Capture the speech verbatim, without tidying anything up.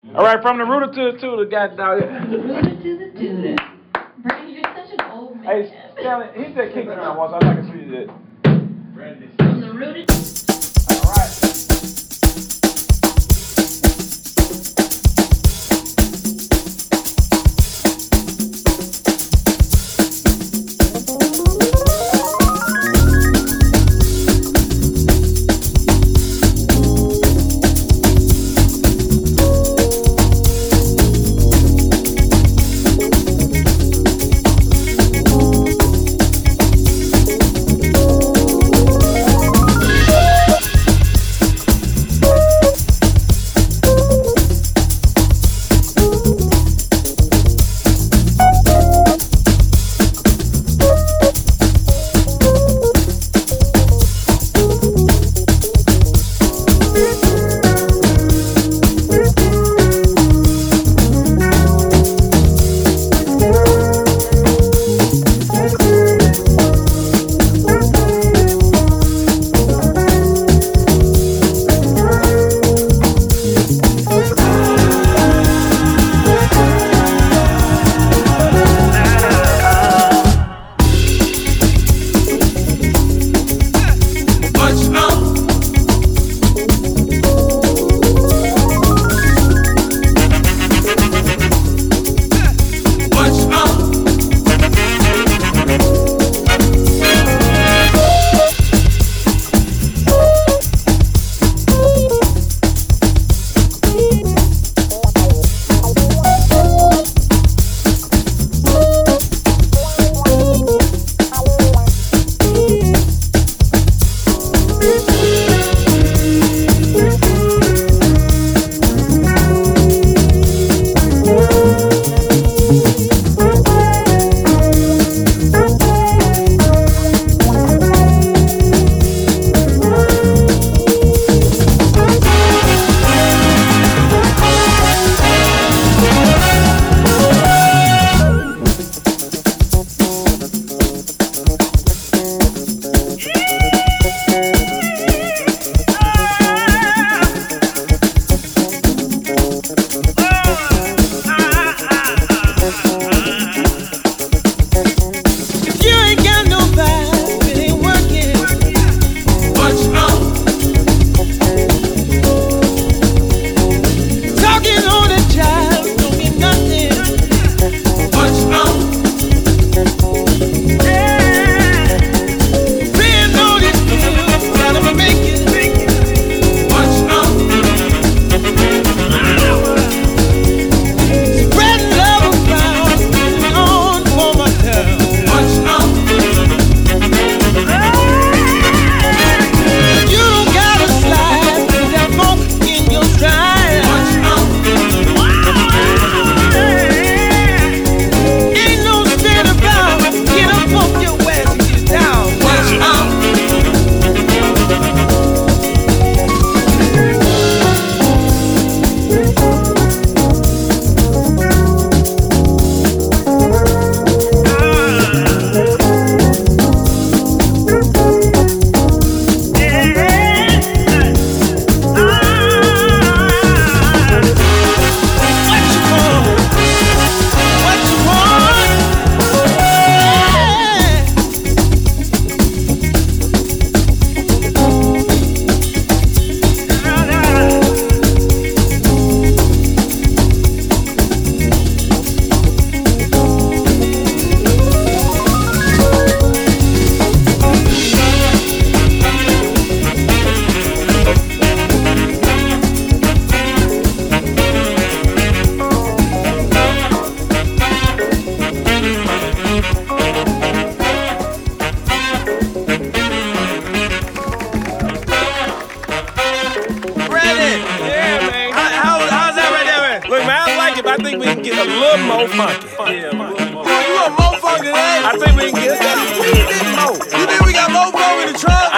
All right, from the rooter to the tutor, got down here. From the rooter to the tutor. Brandon, you're such an old man. Hey, Stanley, he said kick me around once. I'd like to see that. From the rooter. All right. I think we can get a little more funky. Yeah, oh, you want more funky than that? I think we can get that. We need more. You think we got more funk in the trunk?